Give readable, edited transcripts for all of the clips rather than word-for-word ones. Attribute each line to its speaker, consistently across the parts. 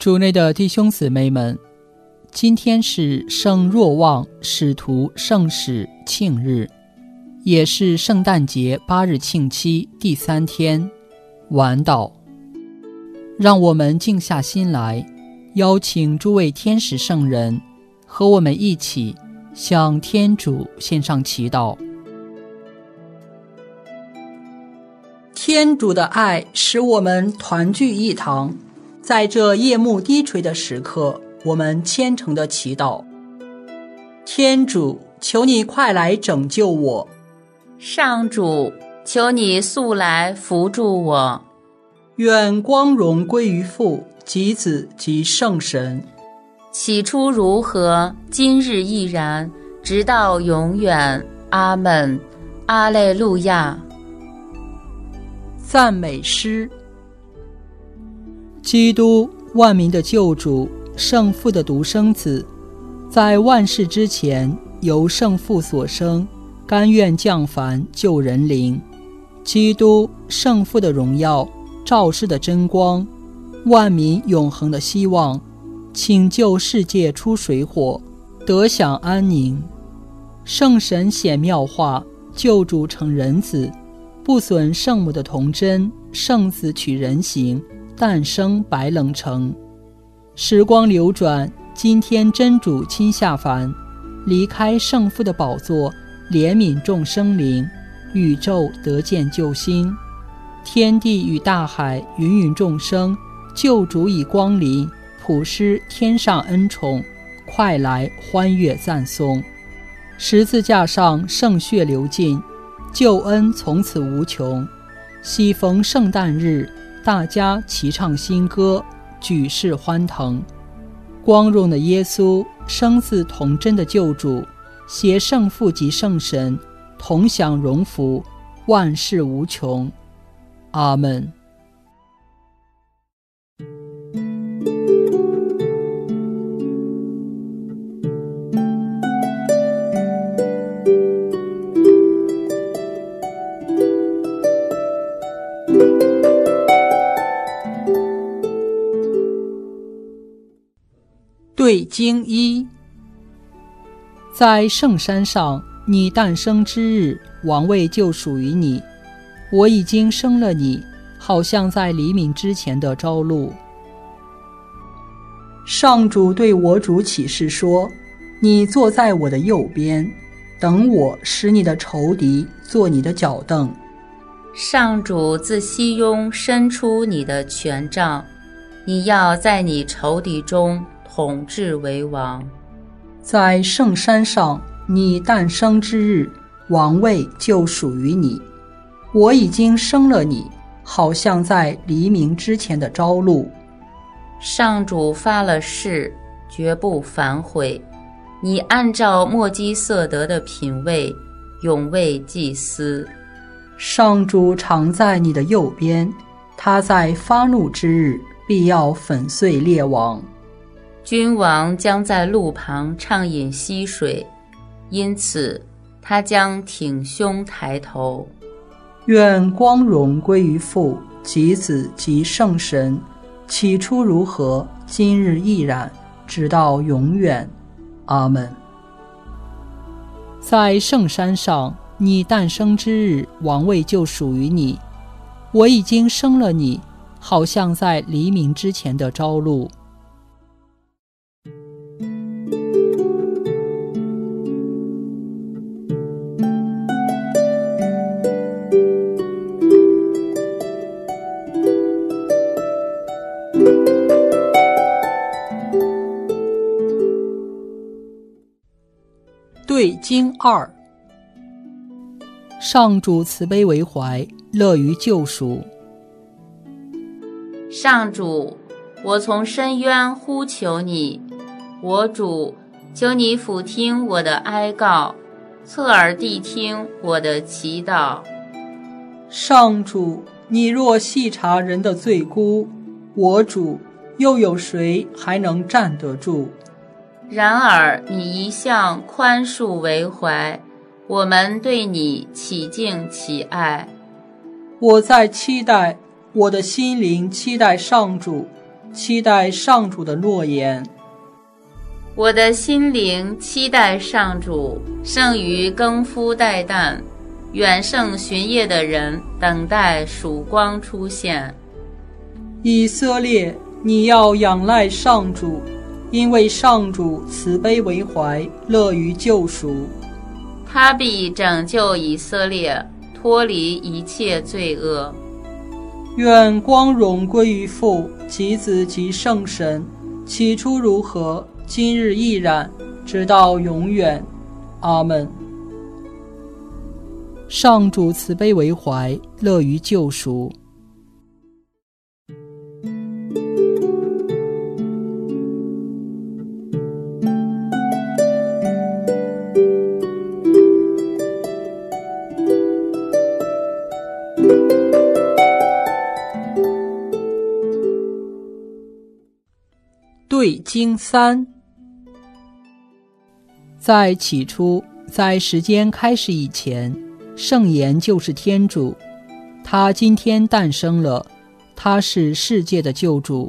Speaker 1: 主内的弟兄姊妹们，今天是圣若望使徒圣史庆日，也是圣诞节8日庆期第3天，晚祷。让我们静下心来，邀请诸位天使圣人和我们一起向天主献上祈祷。天主的爱使我们团聚一堂，在这夜幕低垂的时刻，我们虔诚的祈祷。天主，求你快来拯救我。
Speaker 2: 上主，求你速来扶助我。
Speaker 1: 愿光荣归于父及子及圣神。
Speaker 2: 起初如何，今日亦然，直到永远。阿们。阿肋路亚。
Speaker 1: 赞美诗。基督，万民的救主，圣父的独生子，在万世之前由圣父所生，甘愿降凡救人灵。基督，圣父的荣耀，照世的真光，万民永恒的希望，请救世界出水火，得享安宁。圣神显妙化，救主成人子，不损圣母的童真，圣子取人形，诞生白冷城。时光流转，今天真主亲下凡，离开圣父的宝座，怜悯众生灵，宇宙得见救星。天地与大海，芸芸众生，救主已光临，普施天上恩宠，快来欢悦赞颂。十字架上圣血流尽，救恩从此无穷。喜逢圣诞日，大家齐唱新歌，举世欢腾。光荣的耶稣，生死童真的救主，携圣父及圣神，同享荣福，万事无穷。阿们。对经一。在圣山上，你诞生之日，王位就属于你。我已经生了你，好像在黎明之前的朝露。上主对我主起誓说，你坐在我的右边，等我使你的仇敌做你的脚凳。
Speaker 2: 上主自西雍伸出你的权杖，你要在你仇敌中统治为王。
Speaker 1: 在圣山上，你诞生之日，王位就属于你。我已经生了你，好像在黎明之前的朝露。
Speaker 2: 上主发了誓，绝不反悔。你按照默基瑟德的品位，永为祭司。
Speaker 1: 上主常在你的右边，他在发怒之日，必要粉碎列王。
Speaker 2: 君王将在路旁畅饮溪水，因此他将挺胸抬头。
Speaker 1: 愿光荣归于父及子及圣神，起初如何，今日亦然，直到永远。阿们。在圣山上，你诞生之日，王位就属于你。我已经生了你，好像在黎明之前的朝露。对经二。上主慈悲为怀，乐于救赎。
Speaker 2: 上主，我从深渊呼求你，我主，求你俯听我的哀告，侧耳谛听我的祈祷。
Speaker 1: 上主，你若细察人的罪辜，我主，又有谁还能站得住？
Speaker 2: 然而你一向宽恕为怀，我们对你起敬起爱。
Speaker 1: 我在期待，我的心灵期待上主， 期待上主的诺言。
Speaker 2: 我的心灵期待上主，胜于更夫待旦，远胜巡夜的人等待曙光出现。
Speaker 1: 以色列，你要仰赖上主，因为上主慈悲为怀，乐于救赎。
Speaker 2: 他必拯救以色列，脱离一切罪恶。
Speaker 1: 愿光荣归于父及子及圣神，起初如何，今日亦然，直到永远。阿们。上主慈悲为怀，乐于救赎。对经3，在起初，在时间开始以前，圣言就是天主，他今天诞生了，他是世界的救主。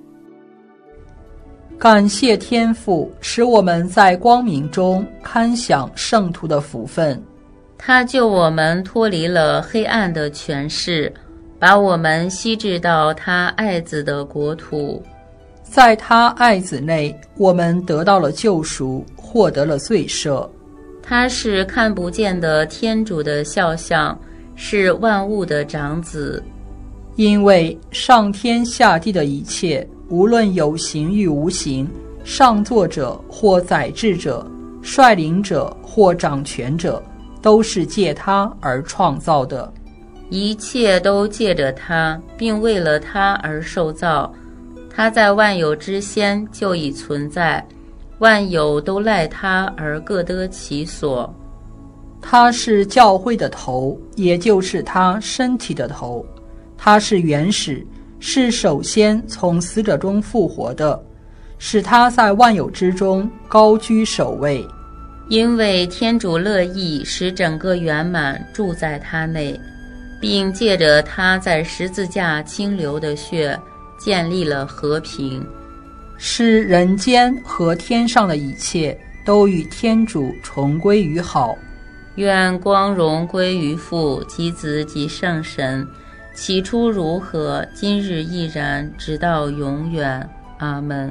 Speaker 1: 感谢天父，使我们在光明中堪享圣徒的福分。
Speaker 2: 他救我们脱离了黑暗的权势，把我们吸至到他爱子的国土。
Speaker 1: 在他爱子内，我们得到了救赎，获得了罪赦。
Speaker 2: 他是看不见的天主的肖像，是万物的长子。
Speaker 1: 因为上天下地的一切，无论有形与无形，上作者或宰制者，率领者或掌权者，都是借他而创造的。
Speaker 2: 一切都借着他，并为了他而受造。他在万有之先就已存在，万有都赖他而各得其所。
Speaker 1: 他是教会的头，也就是他身体的头。他是原始，是首先从死者中复活的，使他在万有之中高居首位。
Speaker 2: 因为天主乐意使整个圆满住在他内，并借着他在十字架倾流的血建立了和平，
Speaker 1: 使人间和天上的一切都与天主重归于好。
Speaker 2: 愿光荣归于父及子及圣神，起初如何，今日亦然，直到永远。阿们。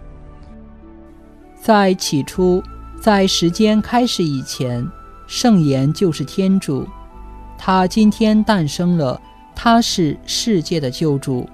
Speaker 1: 在起初，在时间开始以前，圣言就是天主，他今天诞生了，他是世界的救主。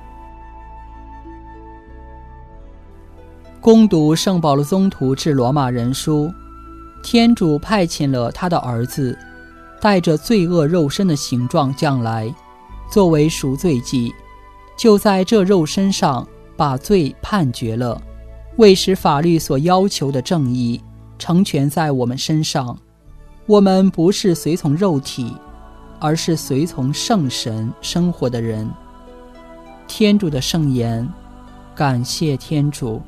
Speaker 1: 攻读圣保禄宗徒致罗马人书，天主派遣了他的儿子，带着罪恶肉身的形状降来，作为赎罪祭，就在这肉身上把罪判决了，为使法律所要求的正义成全在我们身上。我们不是随从肉体，而是随从圣神生活的人。天主的圣言，感谢天主。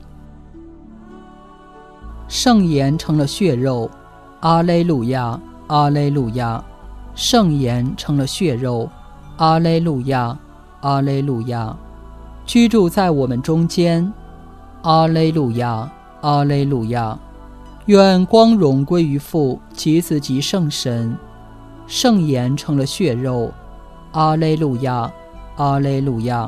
Speaker 1: 圣言成了血肉，阿肋路亚，阿肋路亚。圣言成了血肉，阿肋路亚，阿肋路亚。居住在我们中间，阿肋路亚，阿肋路亚。愿光荣归于父及子及圣神。圣言成了血肉，阿肋路亚，阿肋路亚。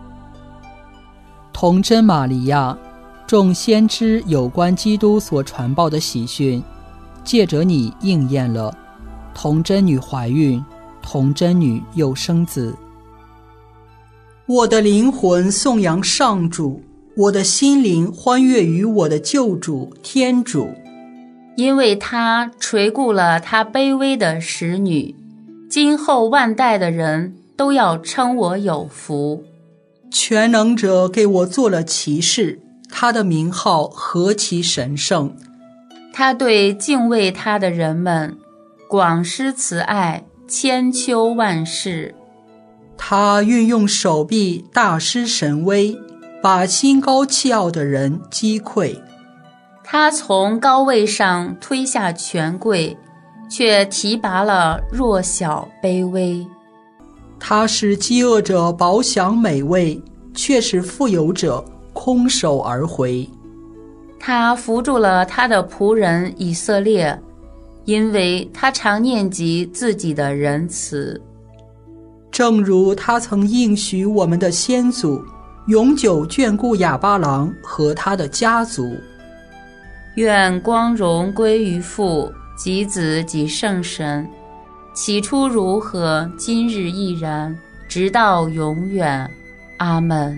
Speaker 1: 童真玛利亚，众先知有关基督所传报的喜讯，借着你应验了。童真女怀孕，童真女又生子。我的灵魂颂扬上主，我的心灵欢悦于我的救主天主。
Speaker 2: 因为他垂顾了他卑微的使女，今后万代的人都要称我有福。
Speaker 1: 全能者给我做了骑士，他的名号何其神圣！
Speaker 2: 他对敬畏他的人们广施慈爱，千秋万世。
Speaker 1: 他运用手臂大施神威，把心高气傲的人击溃。
Speaker 2: 他从高位上推下权贵，却提拔了弱小卑微。
Speaker 1: 他使饥饿者饱享美味， 却使富有者空手而回。
Speaker 2: 他扶助了他的仆人以色列，因为他常念及自己的仁慈。
Speaker 1: 正如他曾应许我们的先祖，永久眷顾亚巴郎和他的家族。
Speaker 2: 愿光荣归于父及子及圣神，起初如何，今日亦然，直到永远。阿们。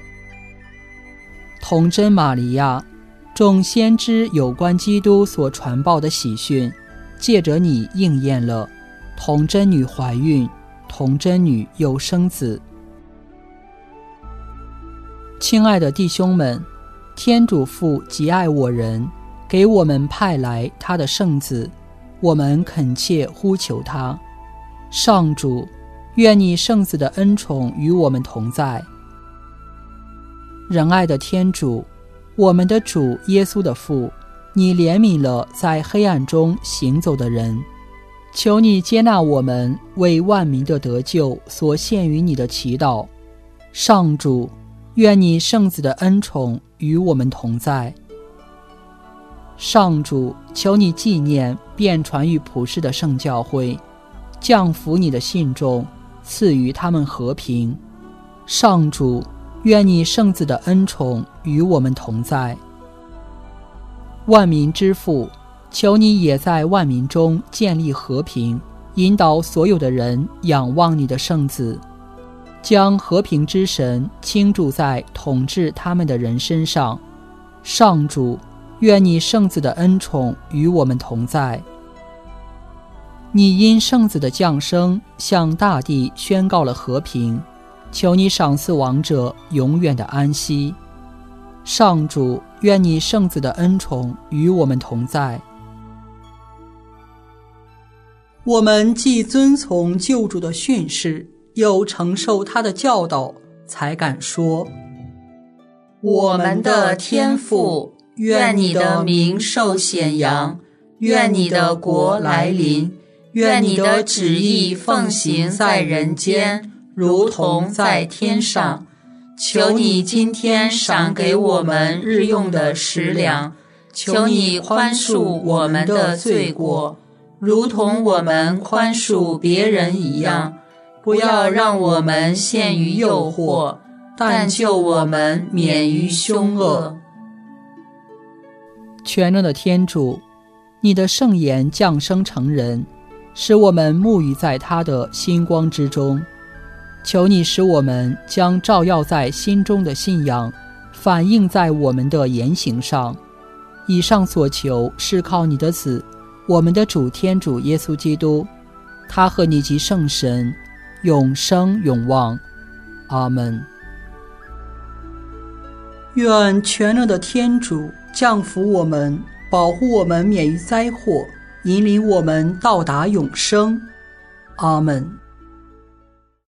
Speaker 1: 童真玛利亚，众先知有关基督所传报的喜讯，借着你应验了。童真女怀孕，童真女又生子。亲爱的弟兄们，天主父极爱我人，给我们派来他的圣子，我们恳切呼求他。上主，愿你圣子的恩宠与我们同在。仁爱的天主，我们的主耶稣的父，你怜悯了在黑暗中行走的人，求你接纳我们为万民的得救所献于你的祈祷。上主，愿你圣子的恩宠与我们同在。上主，求你纪念遍传于普世的圣教会，降福你的信众，赐予他们和平。上主，愿你圣子的恩宠与我们同在。万民之父，求你也在万民中建立和平，引导所有的人仰望你的圣子，将和平之神倾注在统治他们的人身上。上主，愿你圣子的恩宠与我们同在。你因圣子的降生向大地宣告了和平，求你赏赐亡者永远的安息。上主，愿你圣子的恩宠与我们同在。我们既遵从救主的训示，又承受他的教导，才敢说：
Speaker 2: 我们的天父，愿你的名受显扬，愿你的国来临，愿你的旨意奉行在人间，如同在天上。求你今天赏给我们日用的食粮，求你宽恕我们的罪过，如同我们宽恕别人一样。不要让我们陷于诱惑，但救我们免于凶恶。
Speaker 1: 全能的天主，你的圣言降生成人，使我们沐浴在他的星光之中。求你使我们将照耀在心中的信仰反映在我们的言行上。以上所求是靠你的子，我们的主天主耶稣基督，他和你及圣神永生永望。阿们。愿全能的天主降福我们，保护我们免于灾祸，引领我们到达永生。阿们。